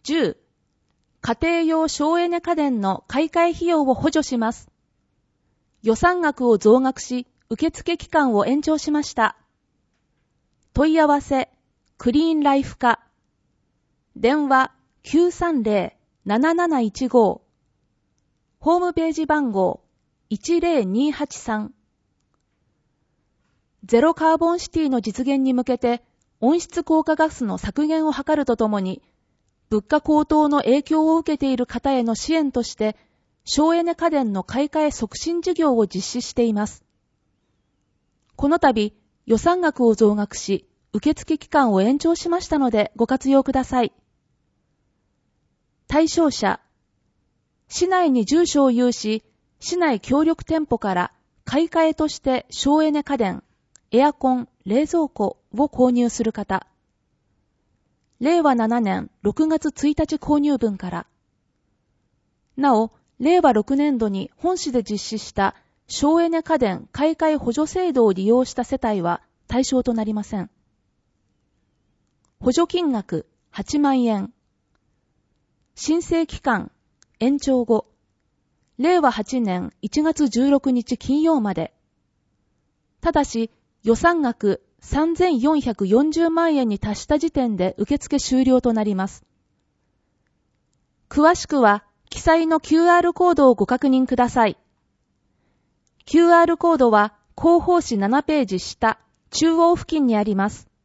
10、家庭用省エネ家電の買い替え費用を補助します。予算額を増額し、受付期間を延長しました。問い合わせ、クリーンライフ課。電話 930-7715。ホームページ番号10283。ゼロカーボンシティの実現に向けて温室効果ガスの削減を図るとともに、物価高騰の影響を受けている方への支援として、省エネ家電の買い替え促進事業を実施しています。この度、予算額を増額し、受付期間を延長しましたのでご活用ください。対象者、市内に住所を有し、市内協力店舗から買い替えとして省エネ家電、エアコン、冷蔵庫を購入する方。令和7年6月1日購入分から。なお、令和6年度に本市で実施した省エネ家電買い替え補助制度を利用した世帯は対象となりません。補助金額8万円。申請期間延長後、令和8年1月16日金曜まで。ただし、予算額3440万円に達した時点で受付終了となります。詳しくは、記載の QR コードをご確認ください。QR コードは広報誌7ページ下、中央付近にあります。